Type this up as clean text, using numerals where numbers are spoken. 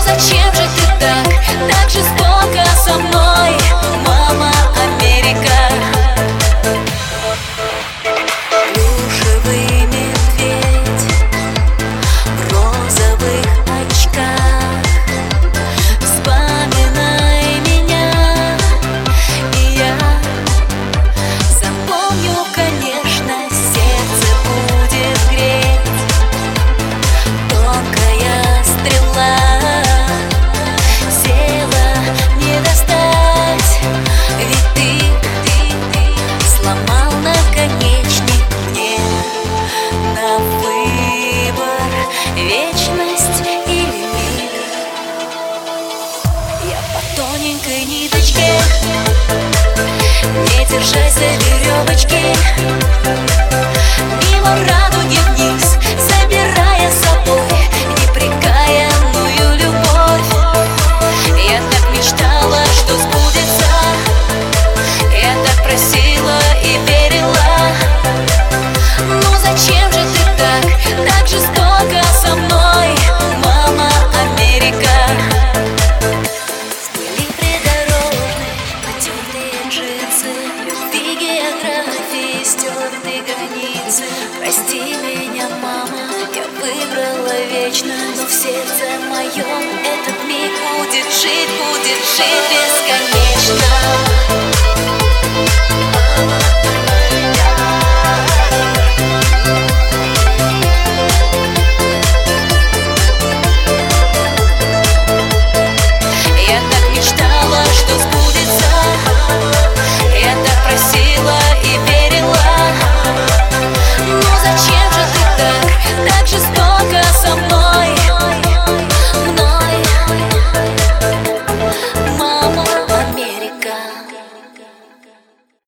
зачем же ты так жестоко со мной, мама Америка? Плюшевый медведь в розовых очках, вспоминай меня, и я запомню, конечно, сердце будет греть. Тонкая стрела села не достать, ведь ты сломал наконечник мне. На выбор вечность или миг, я по тоненькой ниточке, не держась за веревочки, мимо радуги вниз, забирая с собой непрекаянную любовь. Я так мечтала, что сбудется, я так просила и верила. Ну зачем же ты так жестоко со мной, мама Америка? В пыли придорожной потертые джинсы, любви географии стерты границы. Прости меня, мама, я выбрала вечно, но в сердце моем этот миг будет жить бесконечно.